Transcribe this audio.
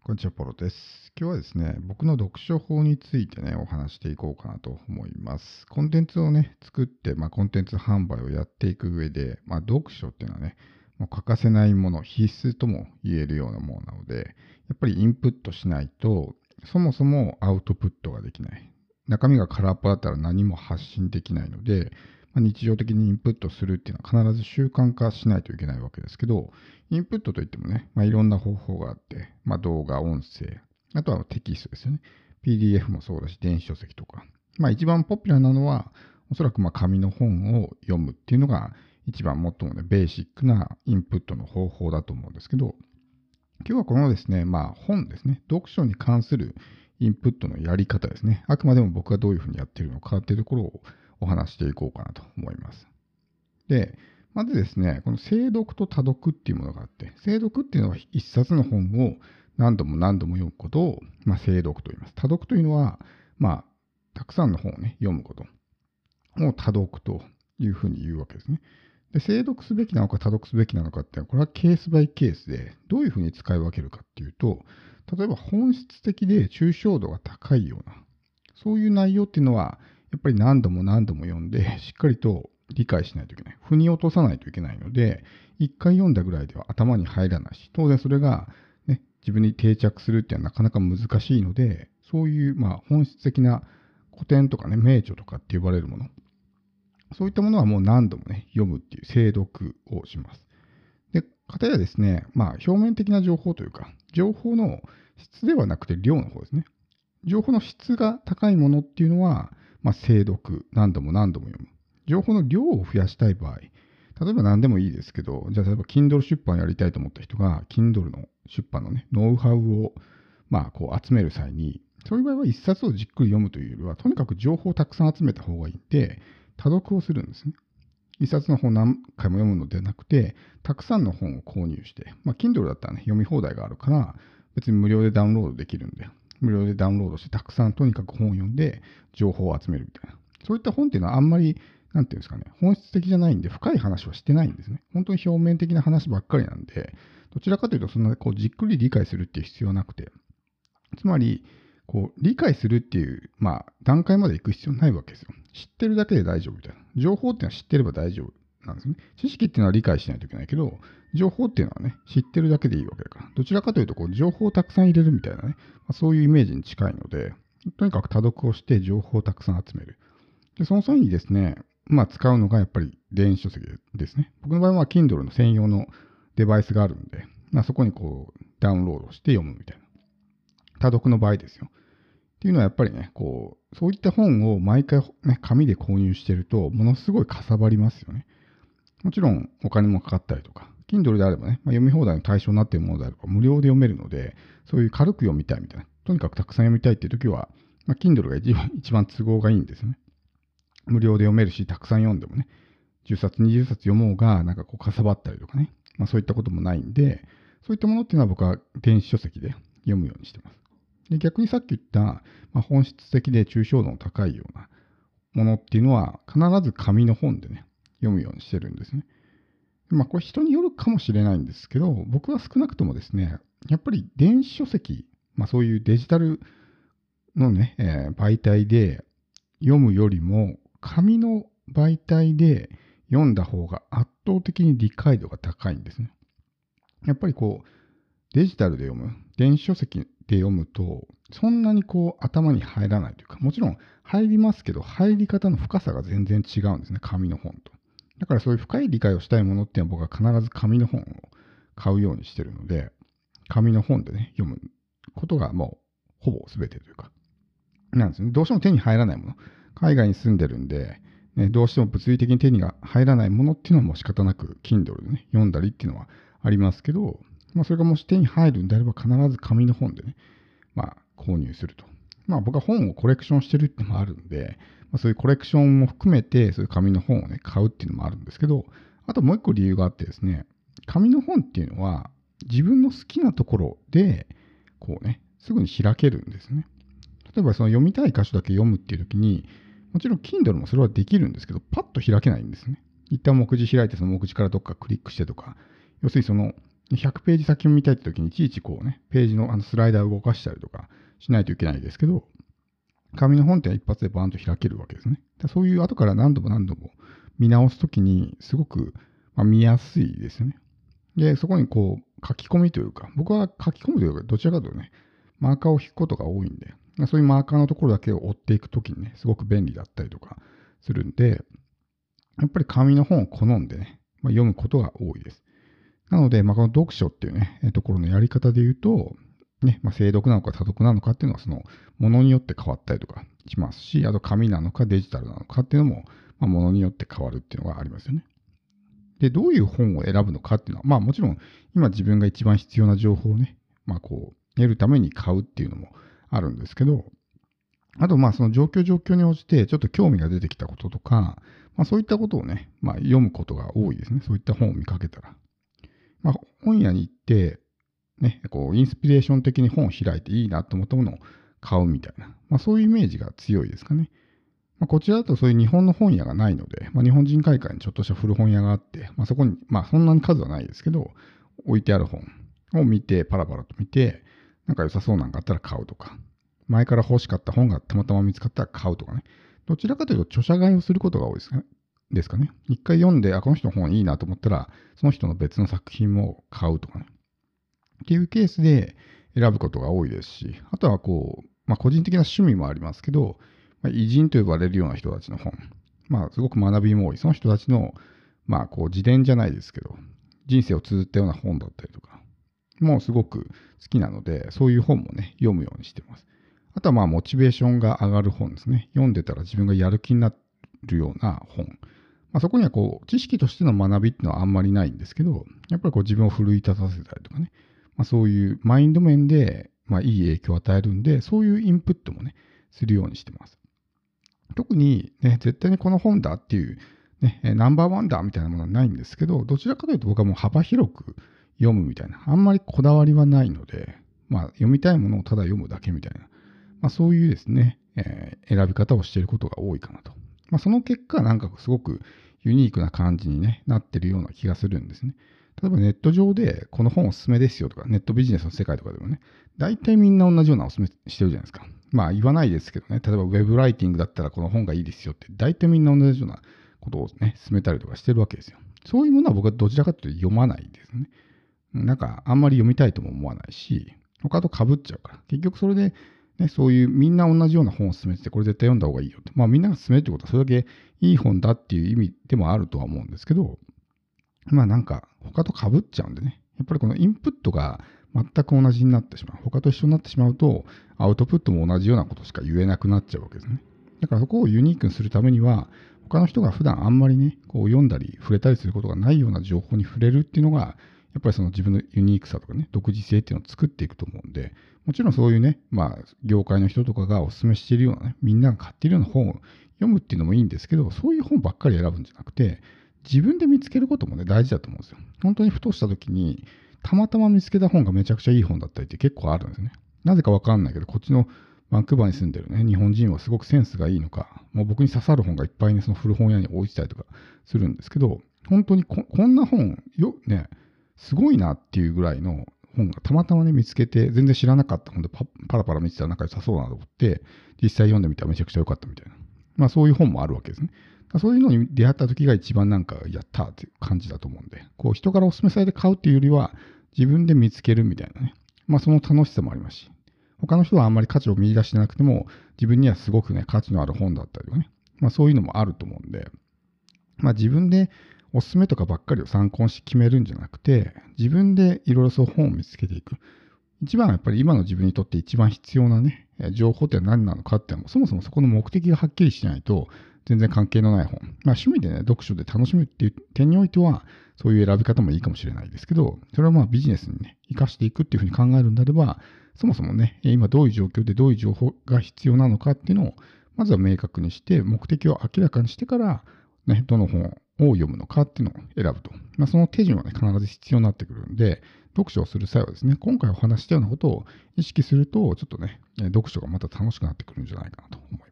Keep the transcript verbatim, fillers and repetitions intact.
こんにちは、ポロです。今日はですね、僕の読書法についてね、お話していこうかなと思います。コンテンツをね、作って、まあ、コンテンツ販売をやっていく上で、まあ、読書っていうのはね、もう欠かせないもの、必須とも言えるようなものなので、やっぱりインプットしないと、そもそもアウトプットができない。中身が空っぽだったら何も発信できないので、まあ、日常的にインプットするっていうのは必ず習慣化しないといけないわけですけど、インプットといってもね、まあ、いろんな方法があって、まあ、動画、音声、あとはテキストですよね。ピーディーエフ もそうだし、電子書籍とか。まあ、一番ポピュラーなのは、おそらくまあ紙の本を読むっていうのが、一番最もね、ベーシックなインプットの方法だと思うんですけど、今日はこのですね、まあ本ですね、読書に関するインプットのやり方ですね。あくまでも僕がどういうふうにやっているのかっていうところをお話していこうかなと思います。で、まずですね、この精読と多読っていうものがあって、精読っていうのは一冊の本を何度も何度も読むことを、まあ、精読と言います。多読というのは、まあ、たくさんの本をね、読むことを多読というふうに言うわけですね。で、精読すべきなのか多読すべきなのかって、これはケースバイケースで、どういうふうに使い分けるかっていうと、例えば本質的で抽象度が高いような、そういう内容っていうのは、やっぱり何度も何度も読んで、しっかりと理解しないといけない。腑に落とさないといけないので、一回読んだぐらいでは頭に入らないし、当然それが、ね、自分に定着するっていうのはなかなか難しいので、そういう、まあ、本質的な古典とかね、名著とかって呼ばれるもの、そういったものはもう何度もね、読むっていう精読をします。で、かたやですね、まあ、表面的な情報というか、情報の質ではなくて量の方ですね。情報の質が高いものっていうのは、まあ、精読、何度も何度も読む。情報の量を増やしたい場合、例えば何でもいいですけど、じゃあ例えば Kindle 出版やりたいと思った人が、Kindle の出版のね、ノウハウを、まあ、こう集める際に、そういう場合は一冊をじっくり読むというよりは、とにかく情報をたくさん集めた方がいいんで、多読をするんですね。一冊の本を何回も読むのではなくて、たくさんの本を購入して、まあ、Kindle だったらね、読み放題があるから、別に無料でダウンロードできるんで、無料でダウンロードして、たくさんとにかく本を読んで、情報を集めるみたいな。そういった本っていうのはあんまり、なんていうんですかね、本質的じゃないんで、深い話はしてないんですね。本当に表面的な話ばっかりなんで、どちらかというと、そんなこうじっくり理解するっていう必要はなくて、つまり、こう理解するっていう、まあ、段階まで行く必要ないわけですよ。知ってるだけで大丈夫みたいな。情報っていうのは知ってれば大丈夫なんですね。知識っていうのは理解しないといけないけど、情報っていうのはね、知ってるだけでいいわけだから。どちらかというと、こう情報をたくさん入れるみたいなね、まあ、そういうイメージに近いので、とにかく多読をして情報をたくさん集める。で、その際にですね、まあ、使うのがやっぱり電子書籍ですね。僕の場合は Kindle の専用のデバイスがあるんで、まあ、そこにこうダウンロードして読むみたいな。多読の場合ですよ。っていうのはやっぱりね、こう、そういった本を毎回、ね、紙で購入してると、ものすごいかさばりますよね。もちろんお金もかかったりとか、Kindle であればね、まあ、読み放題の対象になっているものであれば無料で読めるので、そういう軽く読みたいみたいな、とにかくたくさん読みたいっていう時は、まあ、Kindle が一番一番都合がいいんですね。無料で読めるし、たくさん読んでもね、じゅっさつ、にじゅっさつ読もうが、なんかこうかさばったりとかね、まあ、そういったこともないんで、そういったものっていうのは僕は電子書籍で読むようにしてます。で逆にさっき言った、まあ、本質的で抽象度の高いようなものっていうのは、必ず紙の本でね、読むようにしてるんですね。まあ、これ人によるかもしれないんですけど、僕は少なくともですね、やっぱり電子書籍、まあ、そういうデジタルのね、えー媒体で読むよりも、紙の媒体で読んだ方が圧倒的に理解度が高いんですね。やっぱりこう、デジタルで読む、電子書籍で読むと、そんなにこう頭に入らないというか、もちろん入りますけど、入り方の深さが全然違うんですね、紙の本と。だからそういう深い理解をしたいものっていうのは僕は必ず紙の本を買うようにしてるので、紙の本でね、読むことがもうほぼ全てというか、なんですね。どうしても手に入らないもの。海外に住んでるんで、ね、どうしても物理的に手にが入らないものっていうのはもう仕方なく Kindle でね、読んだりっていうのはありますけど、まあ、それがもし手に入るんであれば必ず紙の本でね、まあ、購入すると。まあ僕は本をコレクションしてるっていうのもあるんで、まあ、そういうコレクションも含めて、そういう紙の本をね、買うっていうのもあるんですけど、あともう一個理由があってですね、紙の本っていうのは自分の好きなところで、こうね、すぐに開けるんですね。例えばその読みたい箇所だけ読むっていう時に、もちろん Kindle もそれはできるんですけど、パッと開けないんですね。一旦目次開いてその目次からどっかクリックしてとか、要するにそのひゃくページ先を見たいって時にいちいちこうね、ページのあのスライダーを動かしたりとかしないといけないですけど、紙の本って一発でバーンと開けるわけですね。そういう後から何度も何度も見直すときにすごく、まあ、見やすいですよね。で、そこにこう書き込みというか、僕は書き込むというか、どちらかというとね、マーカーを引くことが多いんで、そういうマーカーのところだけを追っていくときにね、すごく便利だったりとかするんで、やっぱり紙の本を好んでね、まあ、読むことが多いです。なので、まあ、この読書っていうね、ところのやり方で言うと、ね、まあ、精読なのか多読なのかっていうのは、その、ものによって変わったりとかしますし、あと紙なのかデジタルなのかっていうのも、まあ、ものによって変わるっていうのがありますよね。で、どういう本を選ぶのかっていうのは、まあもちろん、今自分が一番必要な情報をね、まあこう、得るために買うっていうのもあるんですけど、あとまあその状況状況に応じてちょっと興味が出てきたこととか、まあそういったことをね、まあ読むことが多いですね。そういった本を見かけたら。まあ本屋に行って、ね、こうインスピレーション的に本を開いていいなと思ったものを買うみたいな、まあそういうイメージが強いですかね。まあ、こちらだとそういう日本の本屋がないので、まあ、日本人会館にちょっとした古本屋があって、まあ、そこに、まあそんなに数はないですけど、置いてある本を見て、パラパラと見て、なんか良さそうなのがあったら買うとか、前から欲しかった本がたまたま見つかったら買うとかね。どちらかというと著者買いをすることが多いですかね。ですかね。一回読んで、あ、この人の本いいなと思ったら、その人の別の作品も買うとかね。っていうケースで選ぶことが多いですし、あとはこう、まあ個人的な趣味もありますけど、まあ、偉人と呼ばれるような人たちの本、まあすごく学びも多い、その人たちの、まあこう自伝じゃないですけど、人生を綴ったような本だったりとか、もうすごく好きなので、そういう本もね、読むようにしてます。あとはまあモチベーションが上がる本ですね。読んでたら自分がやる気になるような本。まあ、そこにはこう、知識としての学びっていうのはあんまりないんですけど、やっぱりこう自分を奮い立たせたりとかね、まあ、そういうマインド面で、まあ、いい影響を与えるんで、そういうインプットもね、するようにしてます。特にね、絶対にこの本だっていう、ね、ナンバーワンだみたいなものはないんですけど、どちらかというと僕はもう幅広く読むみたいな、あんまりこだわりはないので、まあ、読みたいものをただ読むだけみたいな、まあ、そういうですね、えー選び方をしていることが多いかなと。まあ、その結果、なんかすごくユニークな感じに、ね、なってるような気がするんですね。例えばネット上でこの本おすすめですよとか、ネットビジネスの世界とかでもね、大体みんな同じようなおすすめしてるじゃないですか。まあ言わないですけどね、例えばウェブライティングだったらこの本がいいですよって、大体みんな同じようなことをね、進めたりとかしてるわけですよ。そういうものは僕はどちらかというと読まないですね。なんかあんまり読みたいとも思わないし、他と被っちゃうから。結局それで、ね、そういうみんな同じような本を勧めてて、これ絶対読んだ方がいいよって。まあみんなが勧めるってことはそれだけいい本だっていう意味でもあるとは思うんですけど、まあなんか他と被っちゃうんでね。やっぱりこのインプットが全く同じになってしまう。他と一緒になってしまうと、アウトプットも同じようなことしか言えなくなっちゃうわけですね。だからそこをユニークにするためには、他の人が普段あんまりね、こう読んだり触れたりすることがないような情報に触れるっていうのが、やっぱりその自分のユニークさとかね、独自性っていうのを作っていくと思うんで、もちろんそういうね、まあ、業界の人とかがお勧めしているようなね、みんなが買っているような本を読むっていうのもいいんですけど、そういう本ばっかり選ぶんじゃなくて、自分で見つけることもね、大事だと思うんですよ。本当にふとした時に、たまたま見つけた本がめちゃくちゃいい本だったりって結構あるんですね。なぜかわかんないけど、こっちのバンクーバーに住んでるね、日本人はすごくセンスがいいのか、もう僕に刺さる本がいっぱいね、その古本屋に置いてたりとかするんですけど、本当に こ, こんな本、よ、ね、すごいなっていうぐらいの本がたまたまね、見つけて、全然知らなかった本で パ, パラパラ見てたら仲良さそうだなと思って、実際読んでみたらめちゃくちゃ良かったみたいな。まあそういう本もあるわけですね。そういうのに出会った時が一番なんか、やったーっていう感じだと思うんで、こう人からお勧めされて買うっていうよりは、自分で見つけるみたいなね。まあその楽しさもありますし、他の人はあんまり価値を見出してなくても、自分にはすごくね、価値のある本だったりとかね。まあそういうのもあると思うんで、まあ自分でおすすめとかばっかりを参考にして決めるんじゃなくて、自分でいろいろそう本を見つけていく。一番はやっぱり今の自分にとって一番必要なね、情報って何なのかっていうのも、そもそもそこの目的がはっきりしないと、全然関係のない本。まあ趣味でね、読書で楽しむっていう点においては、そういう選び方もいいかもしれないですけど、それはまあビジネスにね、活かしていくっていうふうに考えるんであれば、そもそもね、今どういう状況でどういう情報が必要なのかっていうのを、まずは明確にして、目的を明らかにしてから、ね、どの本を読むのかっていうのを選ぶと。まあ、その手順はね、必ず必要になってくるんで、読書をする際はですね、今回お話したようなことを意識すると、ちょっとね、読書がまた楽しくなってくるんじゃないかなと思います。